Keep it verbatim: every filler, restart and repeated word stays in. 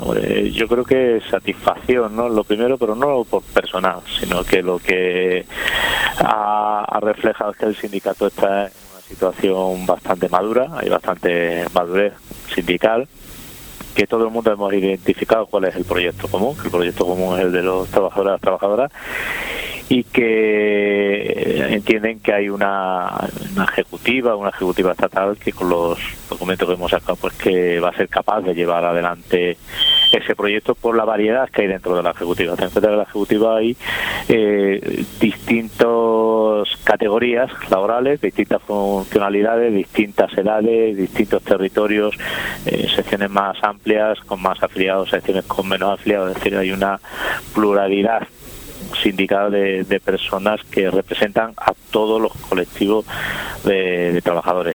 Hombre, yo creo que satisfacción, ¿no? Lo primero, pero no por personal, sino que lo que ha, ha reflejado es que el sindicato está en una situación bastante madura, hay bastante madurez sindical, que todo el mundo hemos identificado cuál es el proyecto común, que el proyecto común es el de los trabajadores y las trabajadoras, y que entienden que hay una, una ejecutiva, una ejecutiva estatal que con los documentos que hemos sacado pues que va a ser capaz de llevar adelante ese proyecto por la variedad que hay dentro de la ejecutiva. Dentro de la ejecutiva hay eh, distintas categorías laborales, distintas funcionalidades, distintas edades, distintos territorios, eh, secciones más amplias con más afiliados, secciones con menos afiliados, es decir, hay una pluralidad sindical de, de personas que representan a todos los colectivos de, de trabajadores.